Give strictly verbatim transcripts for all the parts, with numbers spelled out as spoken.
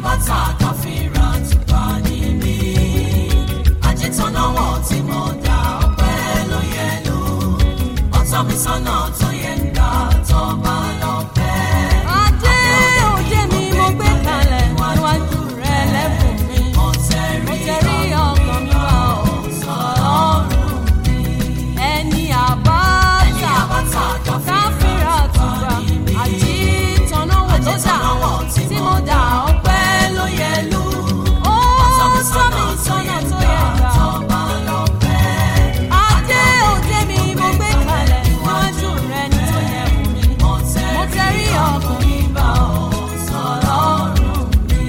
àbáta káfíńrà tùpá ní mi. Àjítọ̀nàwọ̀ tí mo dá ọpẹ́ ló yẹ lò. Ọ̀tọ̀ mi sọ́nà tó yẹ ń gbà tó bá lọ pẹ́. Adé òde mi mo gbé kalẹ̀ níwájú rẹ lẹ́bùn mi. Mo tẹrí ọkàn mi wá Ọlọ́run mi. Ẹni àbáta káfíńrà tùpá. Àjítọ̀nàwọ̀ tó dá tí mo dá ọpẹ́ ló yẹ lò. Ó sọ mi sọ́nà tó yẹ ń gbà tó bá lọ pẹ́. Adé òde mi mo gbé kalẹ̀ níwájú rẹ ní tó yẹ fún mi. Mo tẹrí ọkàn mi bá Ọlọ́run mi.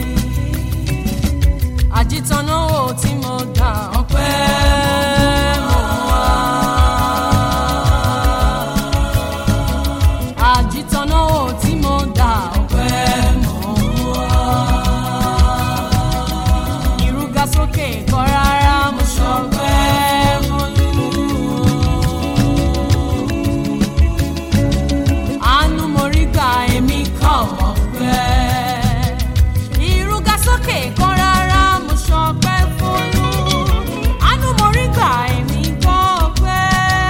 Àjítọ̀nàwọ̀ tí mo dá ọpẹ́ mo wá. Àjítọ̀nàwọ̀ tí mo dá ọpẹ́ mo wá. Ìrúga sókè kọ́ rárá mo ṣọpẹ́ mo lù. Àánú mo rí gbà èmi kọ́ ọpẹ́. Ìrúga sókè kọ́ rárá mo ṣọpẹ́ f'Olú. Àánú mo rí gbà èmi kọ́ ọpẹ́.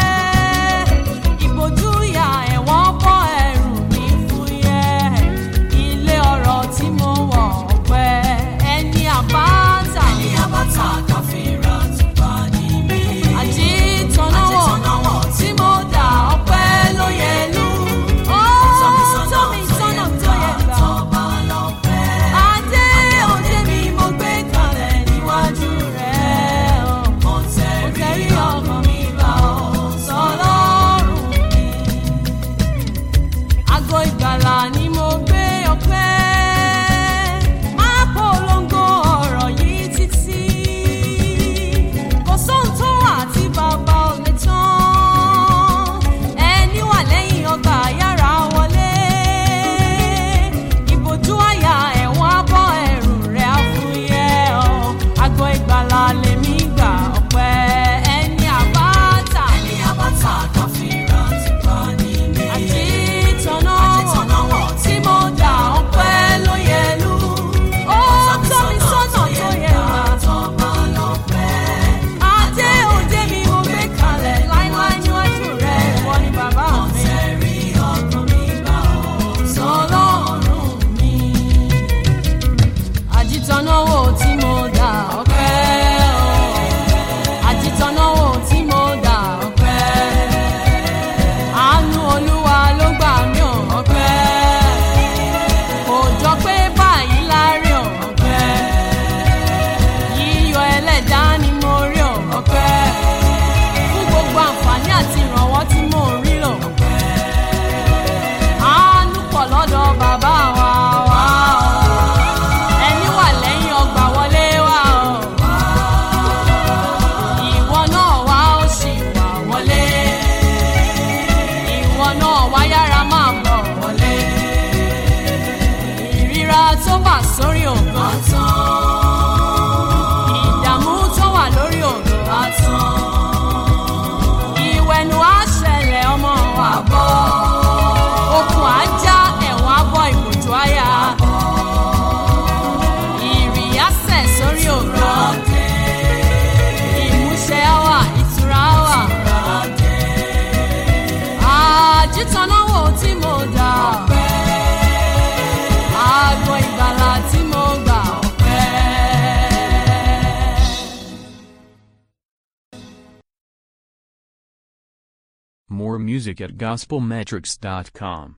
Ìbòjú ìyà ẹ̀wọ̀n bọ́ ẹrù mi fúyẹ́. Ilé ọrọ̀ tí mo wọ̀ ọpẹ́. Ẹni àbáta Ẹni àbáta káfíńrà tùpá ní mi. Àjítọ̀nàwọ̀ tí mo dá ọpẹ́ ló yẹ lù. Ó tọ́ mi sọ́nà tó yẹ gbà. tó bá lọ pẹ́. Adé òde mi mo gbé kalẹ̀ níwájú rẹ̀. Mo Mo tẹrí tẹrí ọkàn mi bá Ọlọ́run mi. Àgọ́ ìgbàlà ni mo gbé ọpẹ́. Máa polongo ọ̀rọ̀ yìí títí. Kò sóhun tó wà tí bàbá ò lè tán. Ẹni wà lẹ́yìn ọgbà yára wọlé. Ìbòjú àyà ẹ̀wọ̀n abọ́ ẹrù rẹ̀ á fúyẹ́ ọ. Àgọ́ ìgbàlà lèmi gbà ọpẹ́. Ẹni àbáta Ẹni àbáta káfíńrà tùpá ní mi. Àjítọ̀nàwọ̀ tí mo dá ọpẹ́ ló yẹ lù. Ó tọ́ mi sọ́nà tó yẹ gbà. tó bá lọ pẹ́. Adé òde mi mo gbé kalẹ̀ láíláí níwájú rẹ̀. Ìwọ ni bàbá Mo mi. tẹrí ọkàn mi bá Ọlọ́run mi. Àjítọ̀nàwọ̀ tí mo dá ọpẹ́. Àjítọ̀nàwọ̀ tí mo dá ọpẹ́. Àánú Olúwa ló gbà mí ò ọpẹ́. Kò jọ pé báyìí lárí ò ọpẹ́. Yíyọ ẹlẹ́dàá ni mo rí ò ọpẹ́. Fún gbogbo àǹfààní àti ìrànwọ́ tí mo rí lò ọpẹ́. Àánú pọ̀ lọ́dọ̀ bàbá wa wá o. Ẹni wà lẹ́yìn ọgbà wọlé wá o. Ìwọ náà wá ó sì wà wọlé. Ìwọ náà wá yára máa bọ̀ wọlé. Ìríra tó wà sórí ògo á tán. Ìdààmú tó wà lórí ògo á tán. Ìwẹ̀nù á ṣẹlẹ̀ ọmọ wa bọ̀. Okùn á já ẹ̀wọ̀n á bọ́ ìbòjú àyà. Ìrì á sẹ̀ sórí ògo. Ìmúṣẹ á wà, ìtura á wà. Àjítọ̀nàwọ̀ tí mo dá ọpẹ́. Àgọ́ ìgbàlà tí mo gbà ọpẹ́. More music at gospel metrics dot com.